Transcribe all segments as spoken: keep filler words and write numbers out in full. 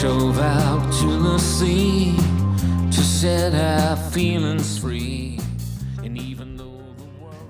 drove out to the sea to set our feelings free. And even though the world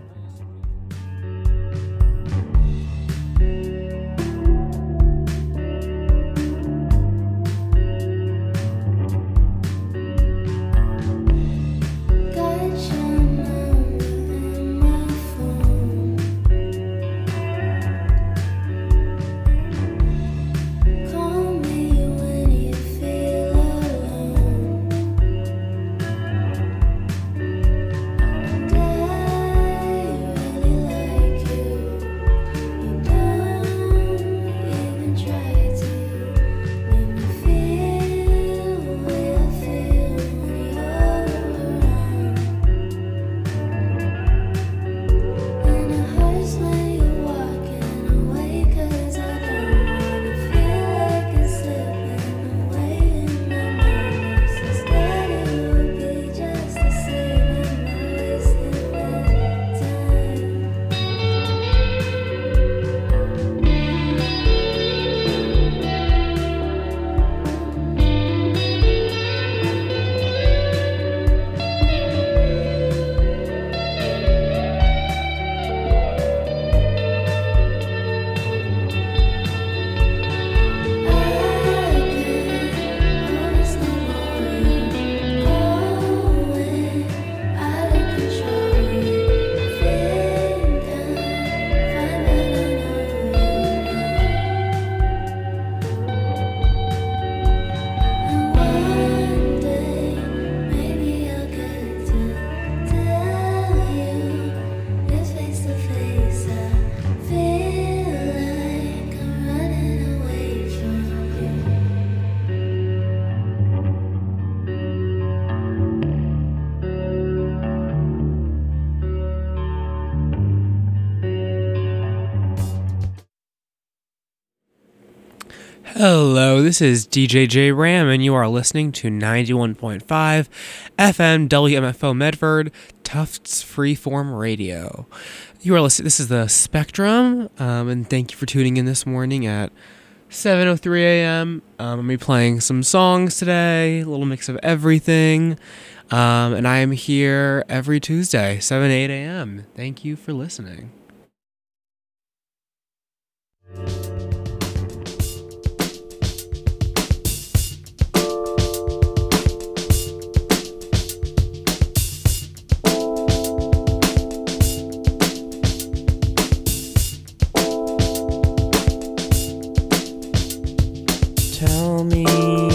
Hello, this is D J J Ram, and you are listening to ninety-one point five F M W M F O Medford, Tufts Freeform Radio. You are listening. This is the Spectrum, um, and thank you for tuning in this morning at seven oh three a.m. Um, I'm going to be playing some songs today, a little mix of everything, um, and I am here every Tuesday, seven to eight a.m. Thank you for listening. Tell me,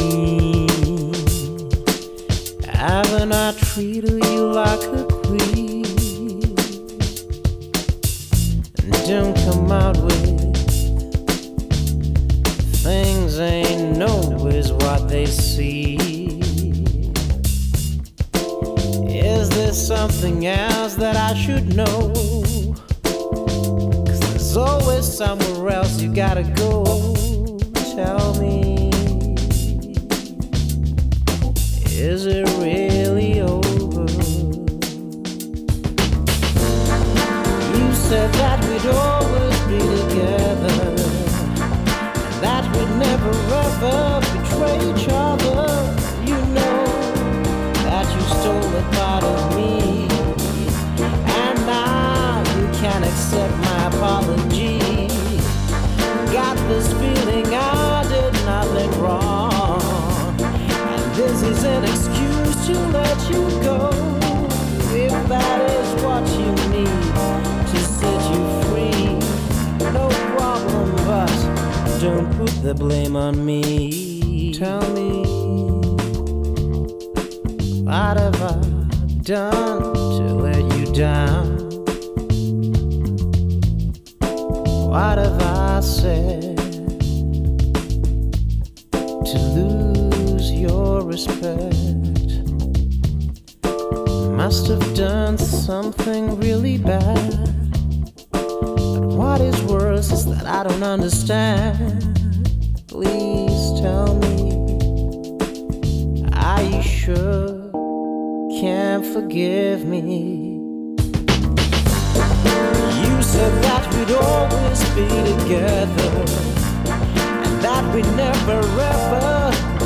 haven't I treated you like a queen? And don't come out with things ain't always what they seem. Is there something else that I should know? 'Cause there's always somewhere else you gotta go. Tell me, is it really over? You said that we'd always be together, and that we'd never ever betray each other. You know that you stole a part of me, and now you can't accept my apology. Got this feeling I did nothing wrong, and this is an excuse to let you go. If that is what you need to set you free, no problem, but don't put the blame on me. Tell me, what have I done to let you down? What have I said to lose your respect? Must have done something really bad, but what is worse is that I don't understand. Please tell me, are you sure you can't forgive me? You said that we'd always be together, and that we'd never ever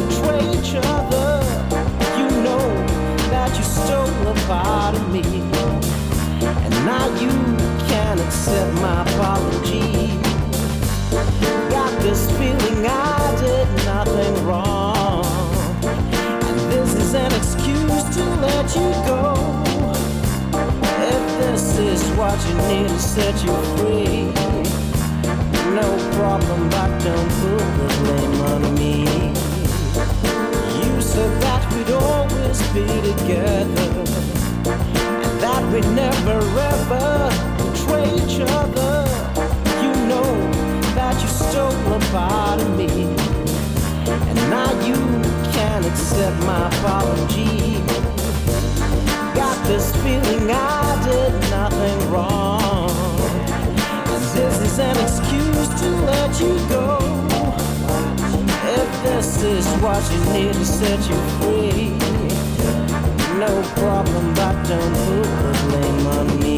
what you need to set you free. No problem, but don't put the blame on me. You said that we'd always be together, and that we'd never ever betray each other. You know that you stole a part of me, and now you can't accept my apology. Got this feeling I did nothing wrong, and this is an excuse to let you go. If this is what you need to set you free, no problem, but don't put the blame on me.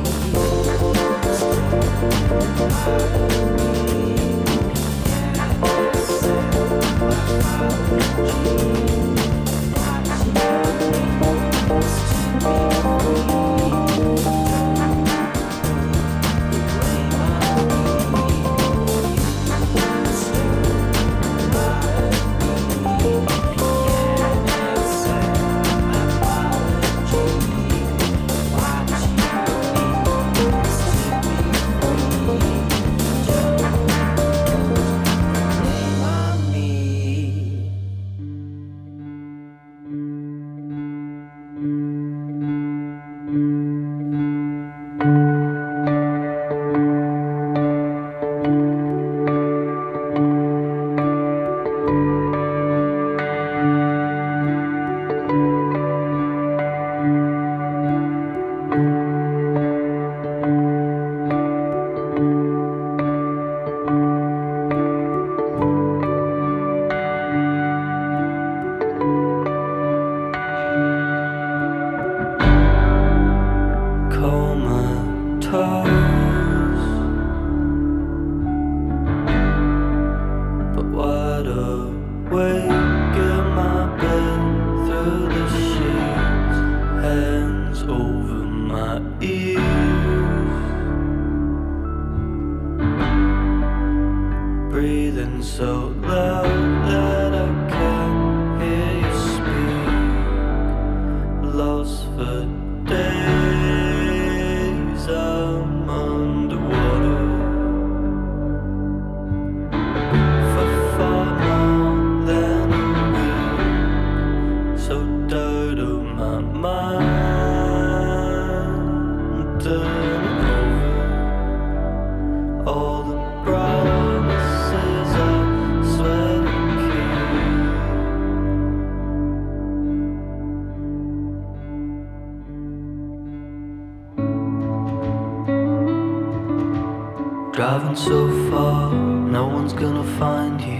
Driving so far, no one's gonna find you.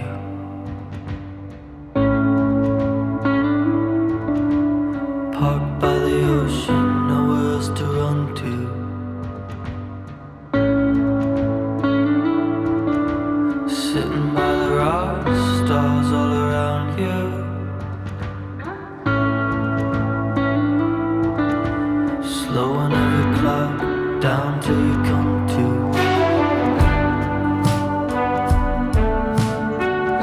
Parked by the ocean, nowhere else to run to. Sitting by the rocks, stars all around you. Slowing every cloud down till you come to.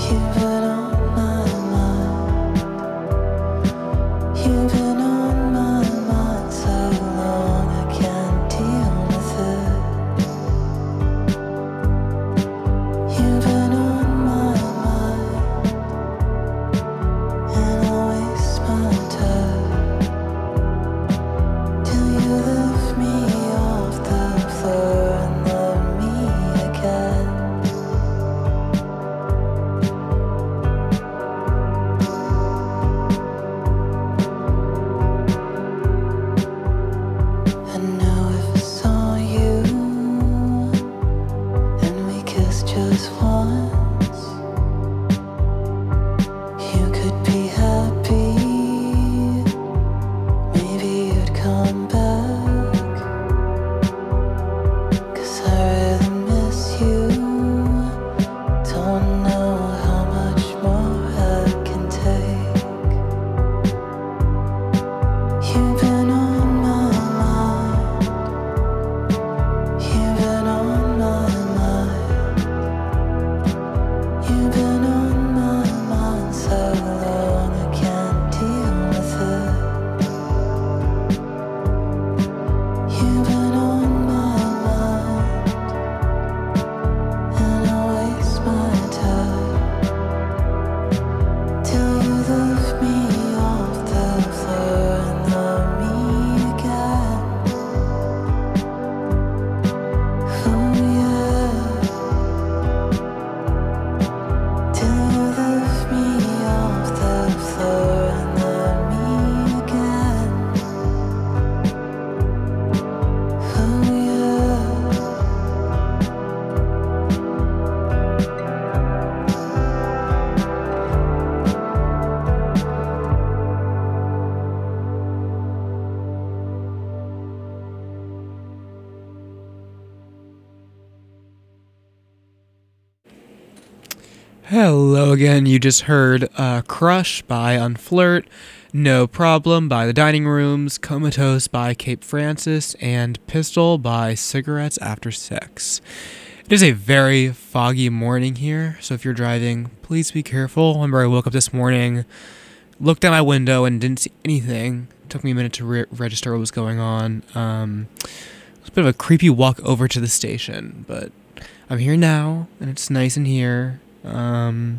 Hello again, you just heard uh, Crush by Unflirt, No Problem by The Dining Rooms, Comatose by Cape Francis, and Pistol by Cigarettes After Sex. It is a very foggy morning here, so if you're driving, please be careful. I remember I woke up this morning, looked out my window, and didn't see anything. It took me a minute to re- register what was going on. Um, it was a bit of a creepy walk over to the station, but I'm here now, and it's nice in here. Um,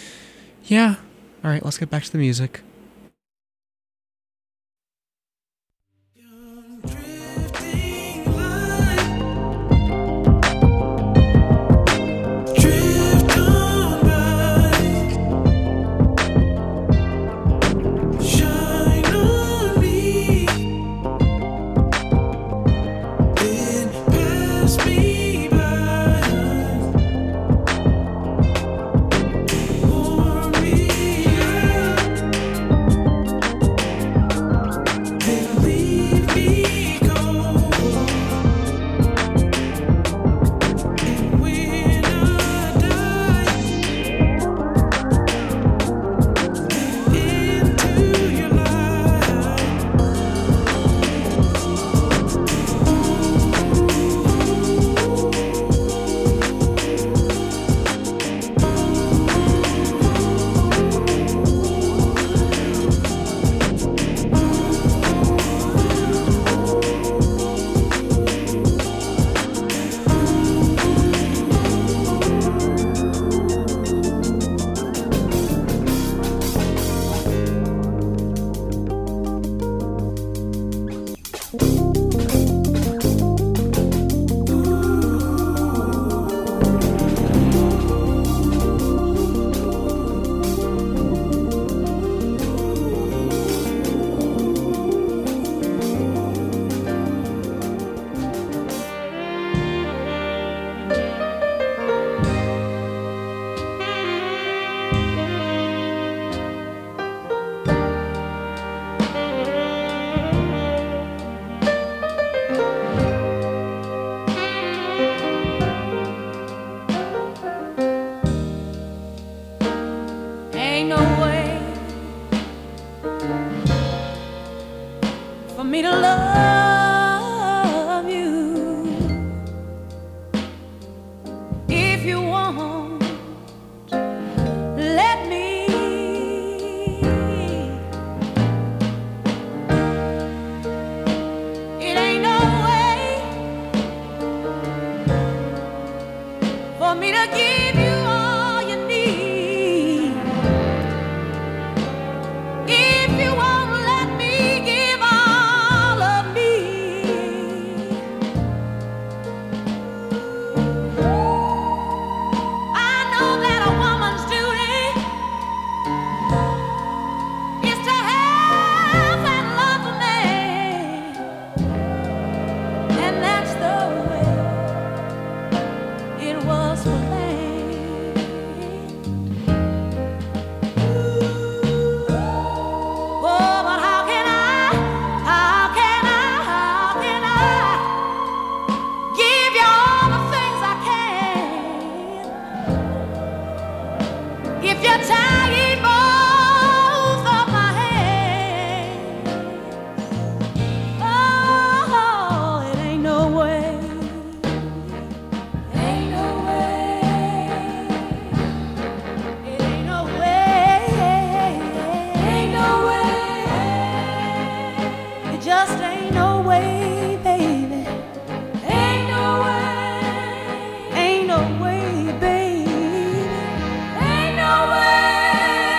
yeah. All right, let's get back to the music. if you're tying both of my hands, oh, it ain't no way, ain't no way, it ain't no way, ain't no way, it just ain't no way, baby, ain't no way, ain't no way, baby. Ain't no way.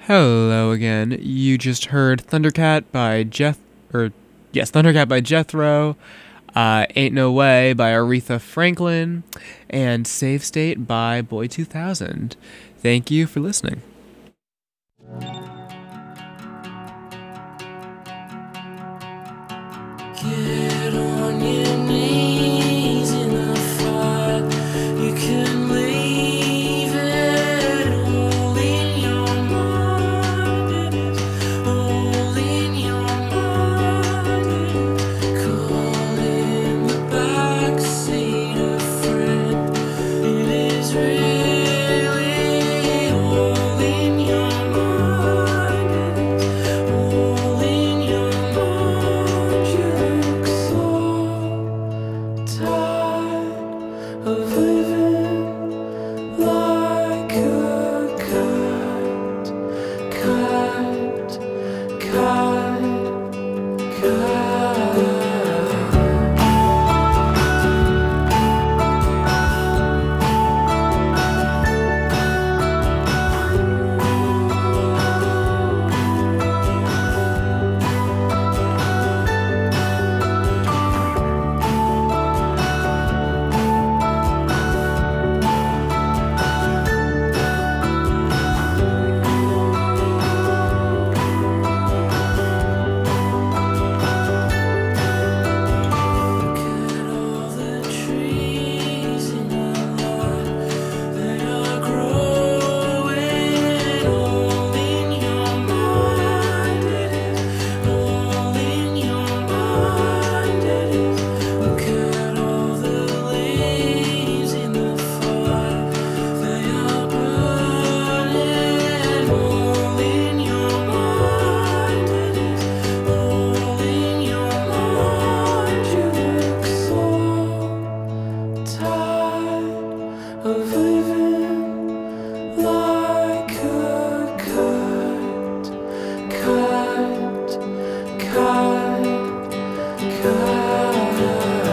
Hello again. You just heard Thundercat by Jeff, or yes, Thundercat by Jethro, uh, Ain't No Way by Aretha Franklin, and Save State by Boy two thousand. Thank you for listening. Get on your knees in the fire. You can leave it all in your mind. It is all in your mind. Call in the backseat a friend. It is really all in your mind. It is all in your mind. You look so tired of living like a cat, cat, cat, cat. Of living like a cat, cat, cat, cat.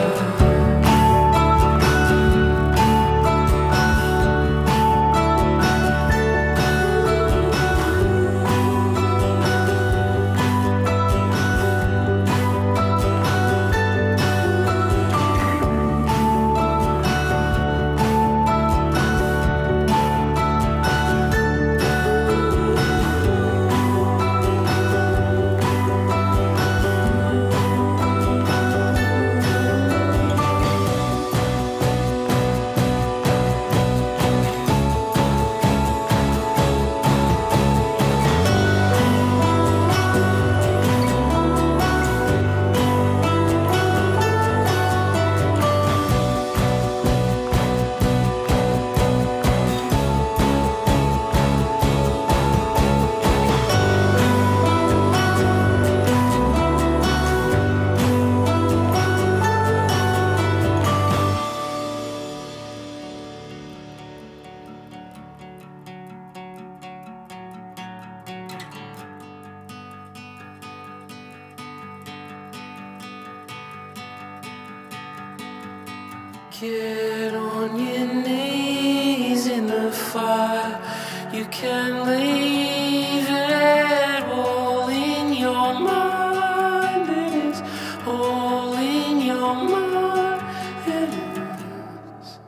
Get on your knees in the fire. You can leave it all in your mind. It is all in your mind. It is.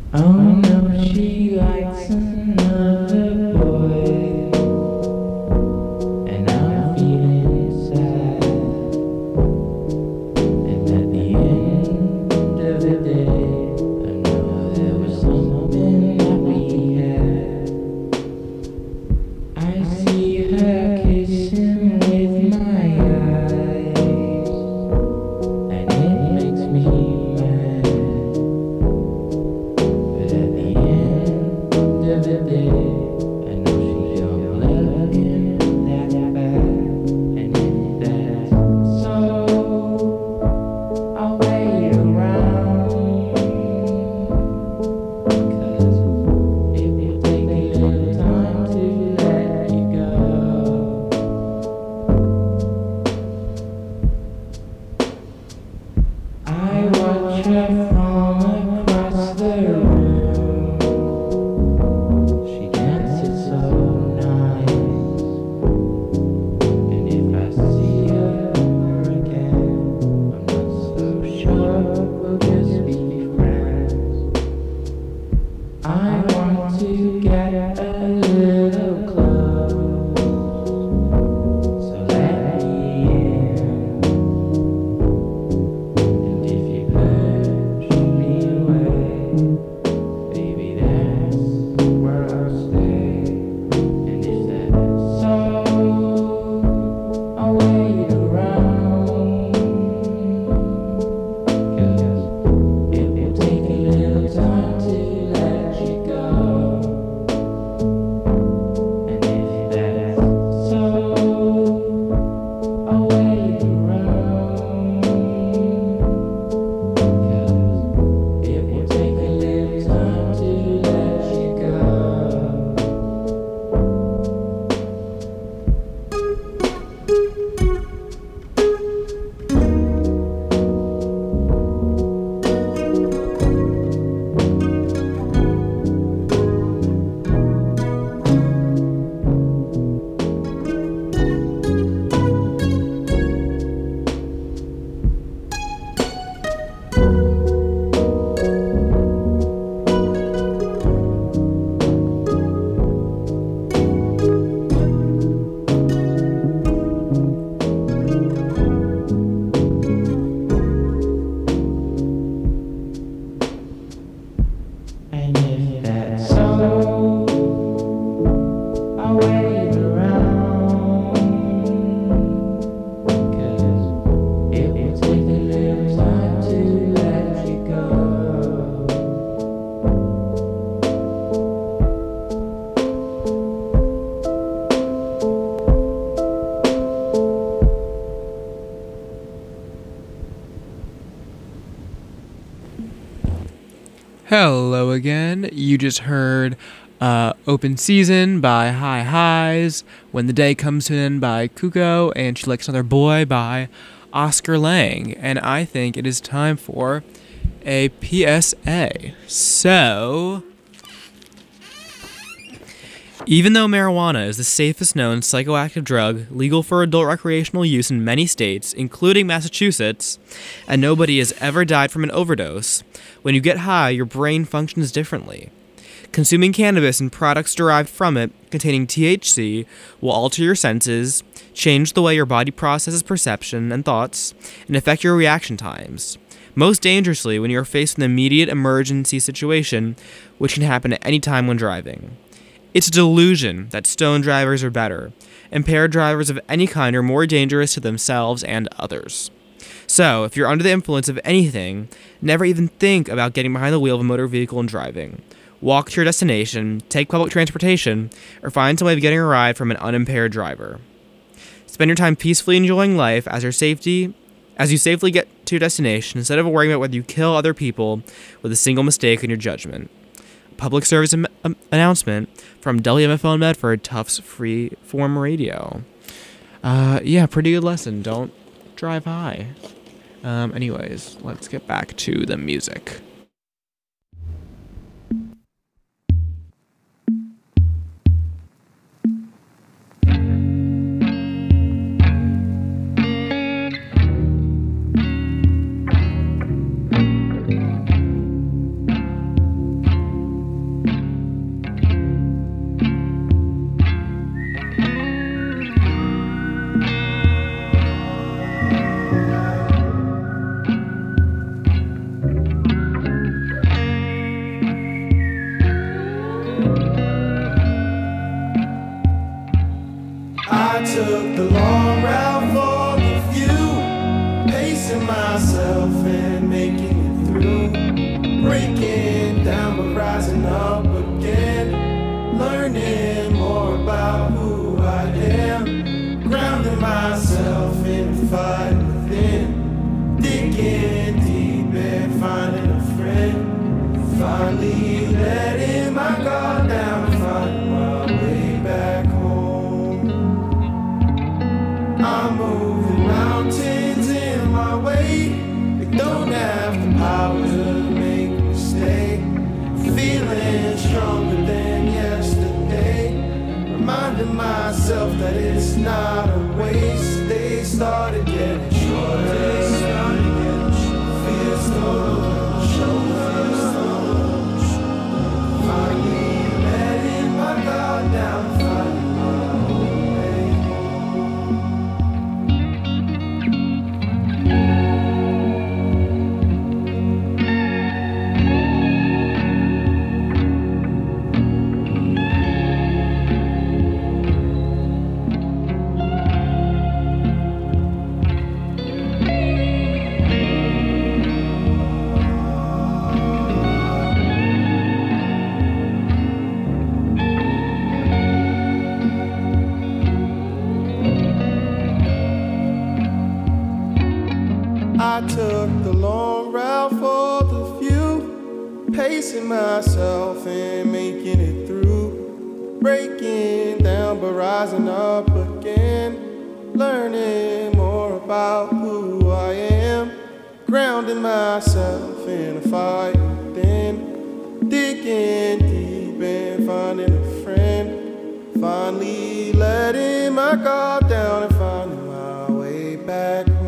Oh no, she likes another boy, and I'm feeling sad. And at the end of the day, I know there was something that we had. I see her kissing with my eyes, and it makes me mad. But at the end of the day, I know she don't love him that bad. And if that's so, I'll wait around, 'cause it will take a little time to let you go. I watch her from across the room. She dances so nice, and if I see her again, I'm not so sure we'll just be friends. I want to get a little close, so let me in. And if you push me away, baby, that's where I'll stay. And if that's so, I'll wait around, 'cause it will take a little time to let you go. And if that's so, I'll wait around, 'cause it will take a little time to let you go. And if that's so, I'll wait around, 'cause it will take a little time to let you go. Hello again. You just heard uh, Open Season by High Highs, When the Day Comes to an End by Kuko, and She Likes Another Boy by Oscar Lang. And I think it is time for a P S A. So, even though marijuana is the safest known psychoactive drug legal for adult recreational use in many states, including Massachusetts, and nobody has ever died from an overdose, when you get high, your brain functions differently. Consuming cannabis and products derived from it containing T H C will alter your senses, change the way your body processes perception and thoughts, and affect your reaction times. Most dangerously when you are faced with an immediate emergency situation, which can happen at any time when driving. It's a delusion that stoned drivers are better. Impaired drivers of any kind are more dangerous to themselves and others. So, if you're under the influence of anything, never even think about getting behind the wheel of a motor vehicle and driving. Walk to your destination, take public transportation, or find some way of getting a ride from an unimpaired driver. Spend your time peacefully enjoying life as your safety, as you safely get to your destination instead of worrying about whether you kill other people with a single mistake in your judgment. Public service am- um, announcement from W M F O in Medford, Tufts Free Form Radio. Uh, yeah, pretty good lesson. Don't drive high. Um, anyways, let's get back to the music. finally letting my guard down and find my way back home. I'm moving mountains in my way. They don't have the power to make me stay. Feeling stronger than yesterday. Reminding myself that it's not a waste. They started getting shorter. Feels over my shoulders. Finally letting my guard down, finding my own way I took the long route for the few, pacing myself and making it through, breaking down but rising up again, learning more about who I am, grounding myself in a fight within, digging deep and finding a friend, finally letting my guard down and finding my way back home.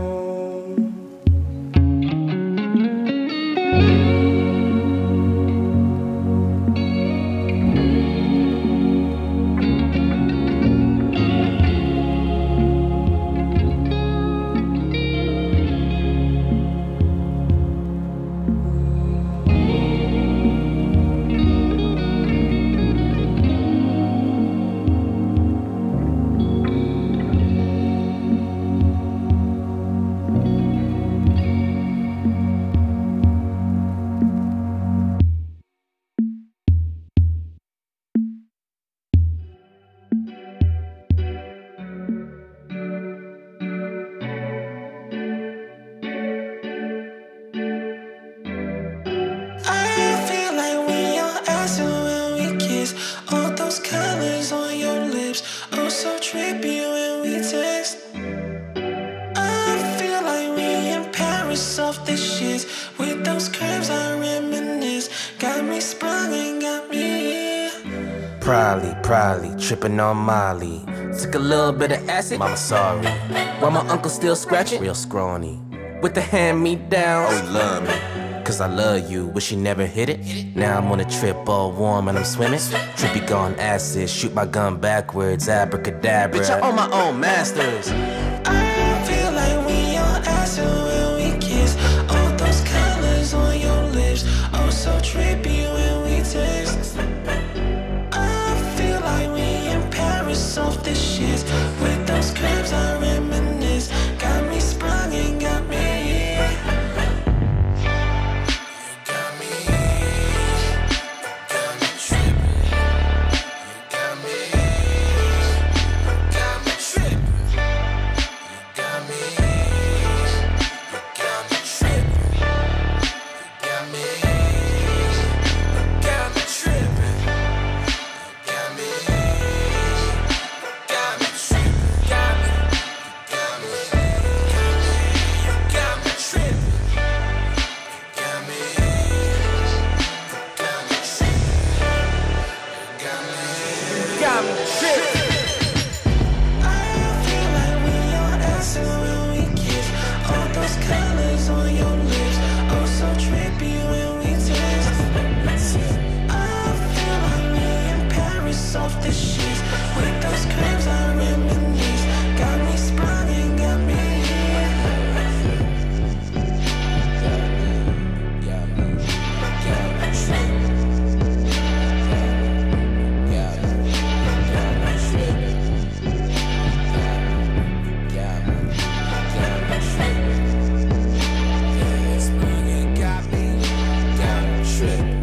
Probably, probably tripping on Molly. Took a little bit of acid, mama sorry. While my uncle still scratching, real scrawny. With the hand-me-downs, oh, he love me. Cause I love you, wish you never hit it. Now I'm on a trip all warm and I'm swimming. Trippy gone acid, shoot my gun backwards, abracadabra. Bitch, I own my own masters. I feel like we on acid when we kiss. All those colors on your lips, oh so trippy when we taste. Off the shit with those curves I reminisce. Got me sprung and got me. You got me. Got me tripping. You got me. Got me tripping. You got me. You got me tripping. You got me. Got me tripping. You got me. Off the sheets with those curves I reminisce. Got me sprung and got me. Got me, got me tripping. Got me, got me tripping. Got me, got me tripping. Yeah, sprung and got me, got me tripping.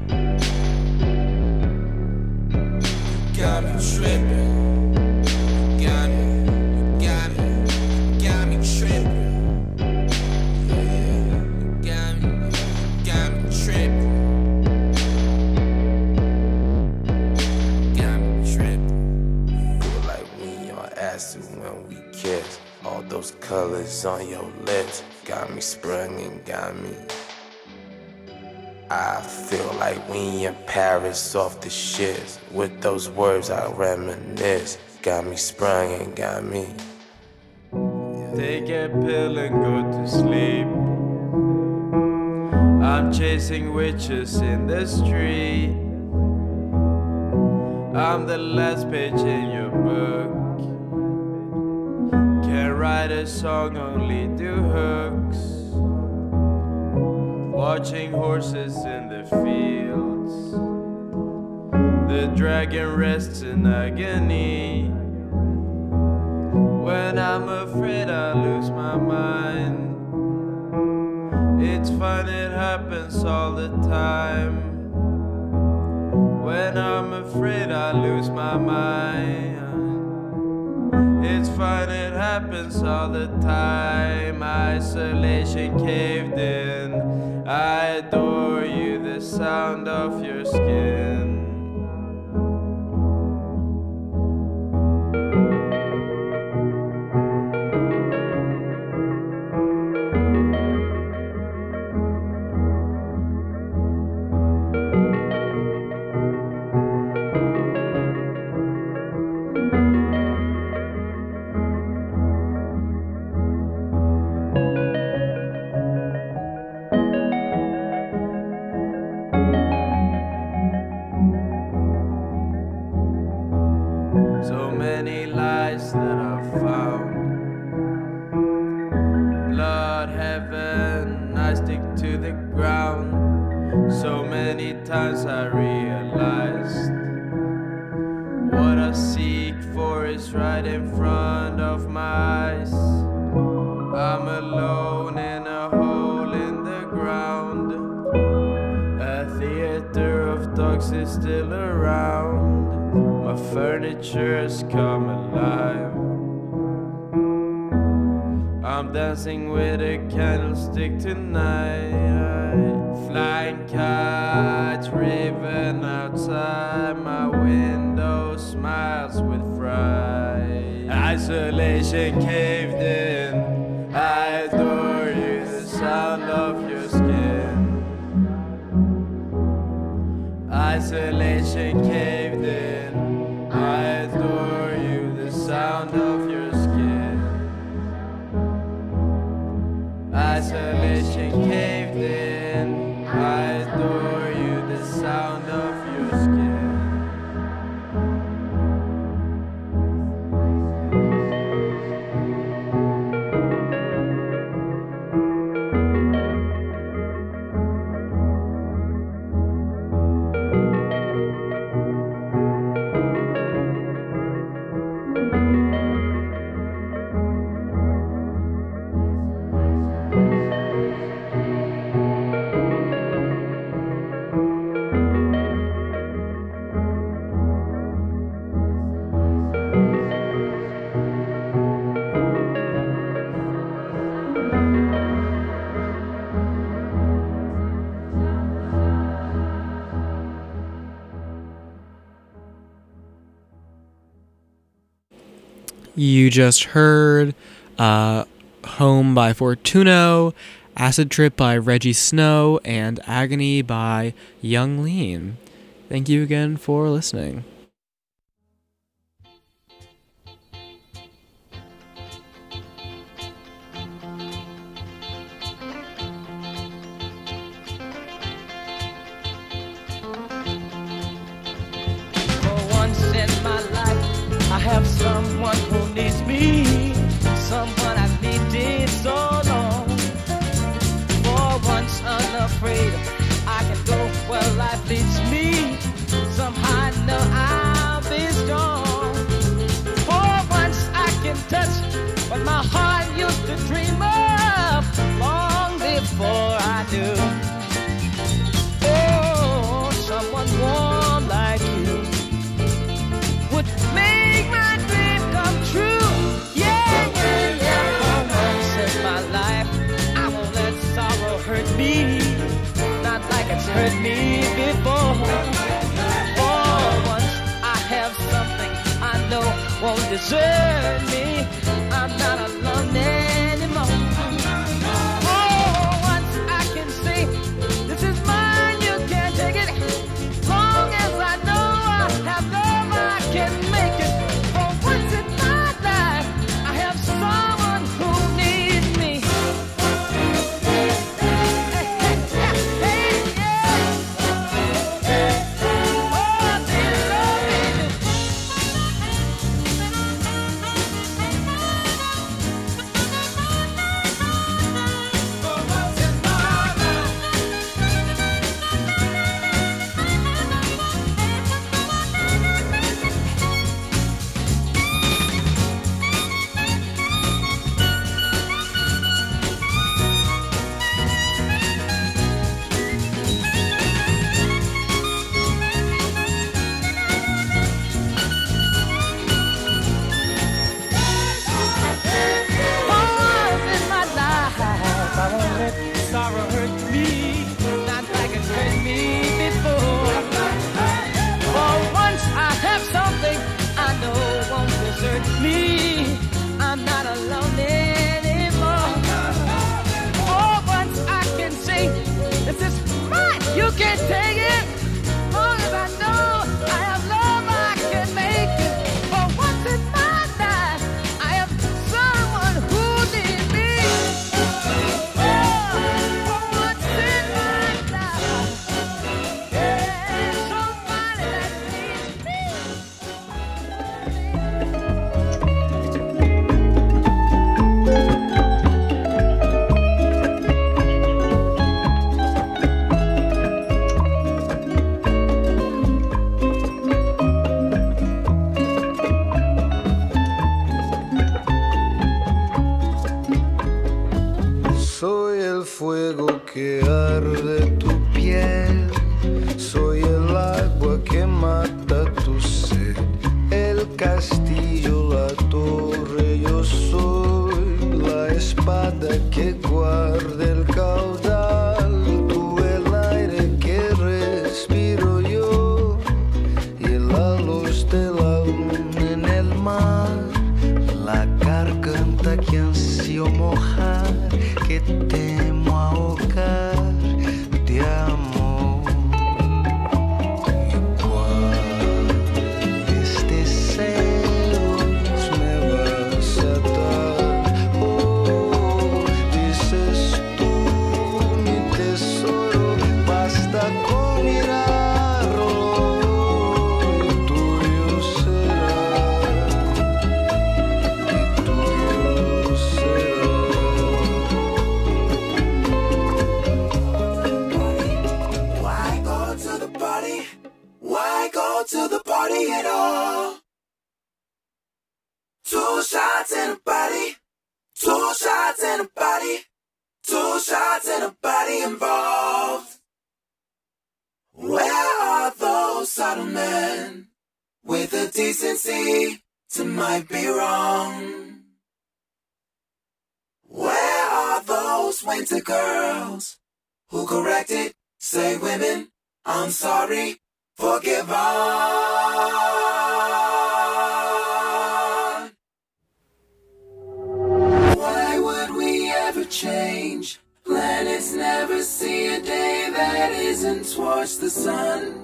Got me tripping, got me, got me, got me tripping, yeah, got me, got me tripping, those colors on your lips got me sprung and got me. I feel like we in Paris off the shits. With those words I reminisce. Got me sprung and got me. Take a pill and go to sleep. I'm chasing witches in the street. I'm the last page in your book. Can't write a song, only do hooks. Watching horses in the fields. The dragon rests in agony. When I'm afraid I lose my mind. It's fun, it happens all the time. When I'm afraid I lose my mind. It's fun, it happens all the time. Isolation caved in. I adore you, the sound of your skin. So many lies that I've found. Blood, heaven, I stick to the ground. So many times I realized what I seek for is right in front of my eyes. I'm alone in a hole in the ground. A theater of dogs is still around. My furniture's come alive. I'm dancing with a candlestick tonight. Flying kites, raven outside my window, smiles with fright. Isolation caved in. I adore you, the sound of your skin. Isolation caved in. I adore you, the sound of your skin. Isolation caved in. I adore you, the sound of your skin. You just heard uh, Home by Fortuno, Acid Trip by Reggie Snow, and Agony by Young Lean. Thank you again for listening. I have someone who needs me, someone I've needed so long. For once unafraid, I can go where life leads me. Somehow I know I'll be strong. For once I can touch what my heart used to dream of long before I knew. Oh, someone warm like you would make my dream come true. Yeah, yeah, yeah. For once in my life, I won't let sorrow hurt me, not like it's hurt me before. For once I have something I know won't desert me. I'm not alone anymore. Oh, once I can say, this is mine, you can't take it. Long as I know I have love, I can make it. For once in my life, I have someone who needs me. Hey, hey, hey, hey, yeah. Oh, they love me. For once in my life. Once in my life, I won't let sorrow hurt me, not like it hurt me before. For once I have something I know won't desert me. I'm not alone anymore. For once I can say, this is mine, you can't take it. Long as I know I have love, I can make it. For once in my life, I have someone who needs me. Oh, for once in my life, yeah, somebody that needs me. Soy el fuego que arde tu piel, soy el agua que mata tu sed, el castillo, la torre, yo soy la espada que guarda el caudal, tú el aire que respiro yo y la luz de la luna en el mar, la garganta que ansío mojar, que temo ahogar de amor. Igual este celos me vas a dar. Oh, dices tú, mi tesoro, basta con mirarlo y tuyo será, y tuyo será. Why go to the party? Why go to the party at all? Two shots and a body, two shots and a body, two shots and a body involved. Where are those subtle men with the decency to might be wrong? Where are those winter girls who corrected, say women, I'm sorry, forgive on? Why would we ever change? Planets never see a day that isn't towards the sun.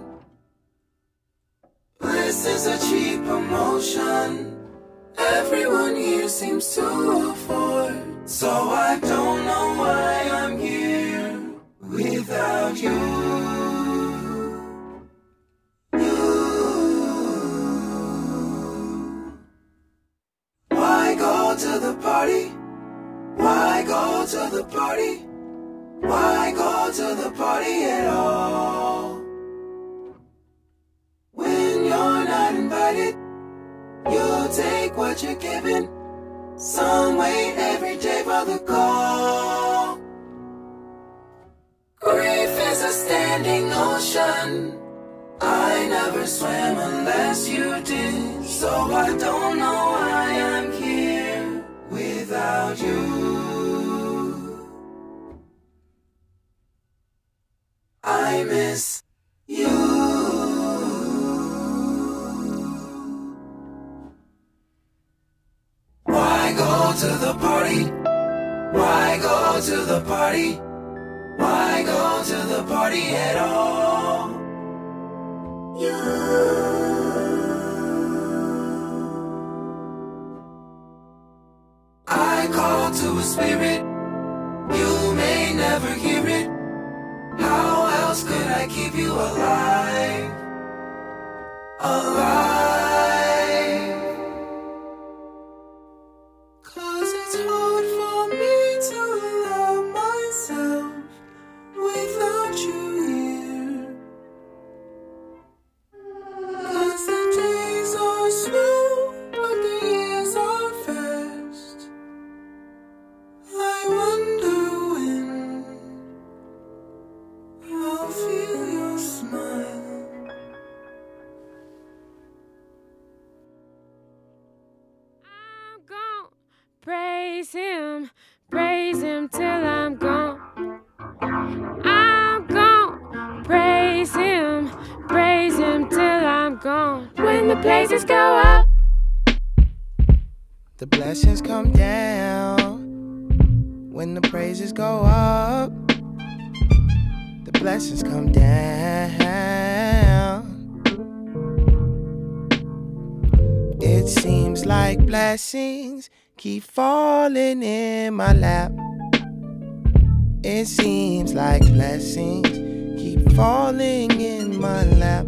Bliss is a cheap emotion everyone here seems to afford. So I don't know why I'm here without you. Why go to the party? Why go to the party? Why go to the party at all? When you're not invited, you take what you're given. Some wait every day for the call. Grief is a standing ocean. I never swam unless you did. So I don't know why I'm here without you. I miss you. to the party? Why go to the party? Why go to the party at all? You. I call to a spirit, you may never hear it. How else could I keep you alive? Alive. 'Cause it's hard for me to love myself without you here. 'Cause the days are slow, but the years are fast. I wonder when I'll feel your smile. I'm gone. Praise him, praise him till I'm gone. I'm gone. Praise him, praise him till I'm gone. When the praises go up, the blessings come down. When the praises go up, the blessings come down. It seems like blessings keep falling in my lap. It seems like blessings keep falling in my lap.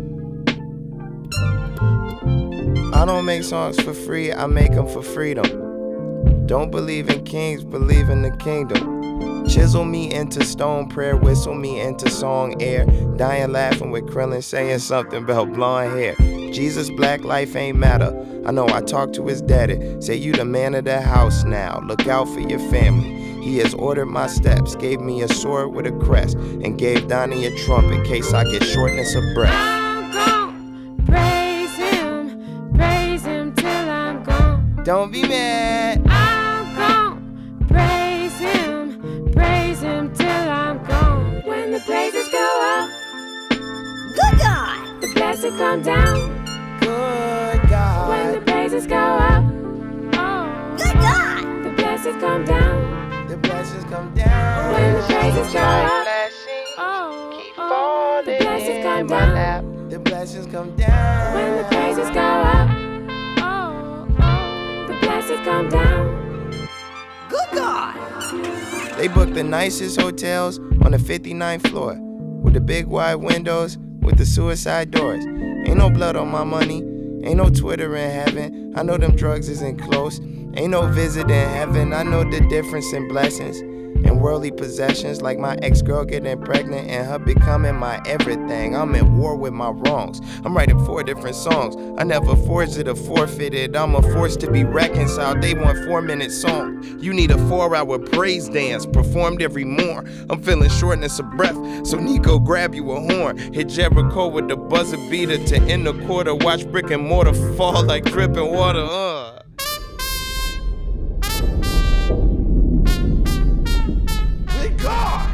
I don't make songs for free, I make them for freedom. Don't believe in kings, believe in the kingdom. Chisel me into stone, prayer whistle me into song air. Dying laughing with Krillin saying something about blonde hair. Jesus, black life ain't matter. I know I talked to his daddy. Say you the man of the house now. Look out for your family. He has ordered my steps, gave me a sword with a crest, and gave Donnie a trump in case I get shortness of breath. I'm gone. Praise him, praise him till I'm gone. Don't be mad. I'm gone. Praise him, praise him till I'm gone. When the praises go up, good God, the blessing come down. Good God. When the praises go up, oh, good God, the blessings come down. The blessings come down. When the praises go up, oh, keep oh, falling the blessings in come my down. lap. The blessings come down. When the praises go up, oh, oh, the blessings come down. Good God. They booked the nicest hotels on the fifty-ninth floor, with the big wide windows, with the suicide doors. Ain't no blood on my money, ain't no Twitter in heaven. I know them drugs isn't close, ain't no visit in heaven. I know the difference in blessings and worldly possessions, like my ex-girl getting pregnant and her becoming my everything. I'm at war with my wrongs. I'm writing four different songs. I never forged it or forfeited. I'm a force to be reconciled. They want four-minute song. You need a four-hour praise dance performed every morn. I'm feeling shortness of breath, so Nico grab you a horn. Hit Jericho with the buzzer beater to end the quarter. Watch brick and mortar fall like dripping water. Uh. God!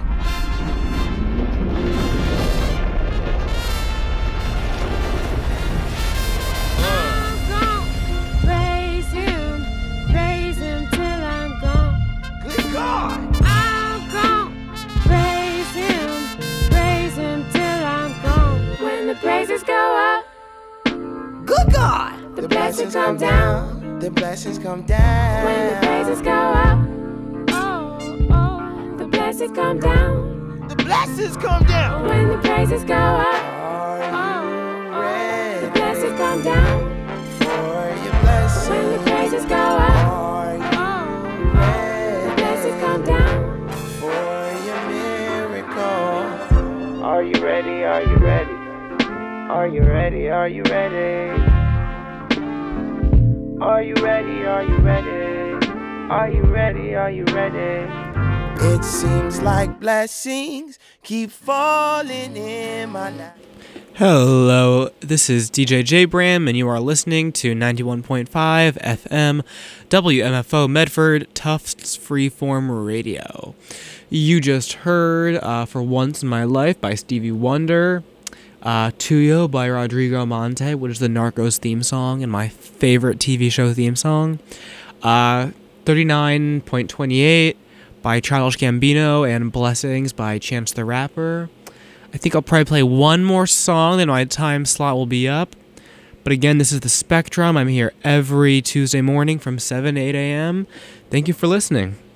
I'm gone. Praise him, praise him till I'm gone. Good God! I'm gone. Praise him, praise him till I'm gone. When the praises go up, good God, the, the blessings come down. The blessings come down. When the praises go up, the blessings come down. The blessings come down. When the praises go up, oh, oh, the blessings come down. For your blessings. When the praises go up, are you oh, ready? The blessings come down. For your miracle. Are you ready? Are you ready? Are you ready? Are you ready? Are you ready? Are you ready? Are you ready? Are you ready? It seems like blessings keep falling in my life. Hello, this is D J J Bram, and you are listening to ninety-one point five F M W M F O Medford, Tufts Freeform Radio. You just heard uh, For Once in My Life by Stevie Wonder, uh, Tuyo by Rodrigo Monte, which is the Narcos theme song and my favorite T V show theme song. Uh, thirty-nine point two eight by Childish Gambino and Blessings by Chance the Rapper. I think I'll probably play one more song, then my time slot will be up. But again, this is The Spectrum. I'm here every Tuesday morning from seven to eight a.m. Thank you for listening.